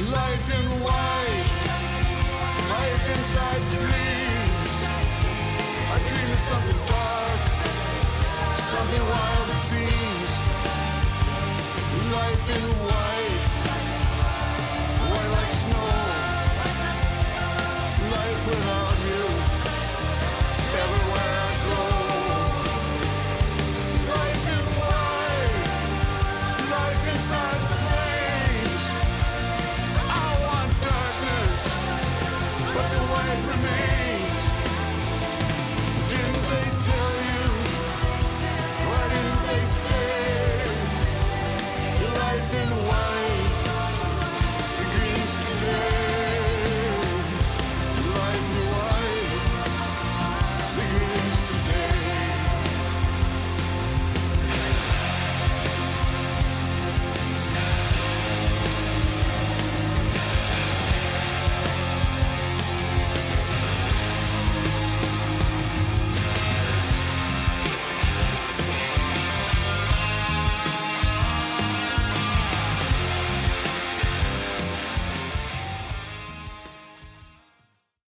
Life in white, life inside dreams. I dream of something dark, something wild it seems. Life in white, white like snow. Life without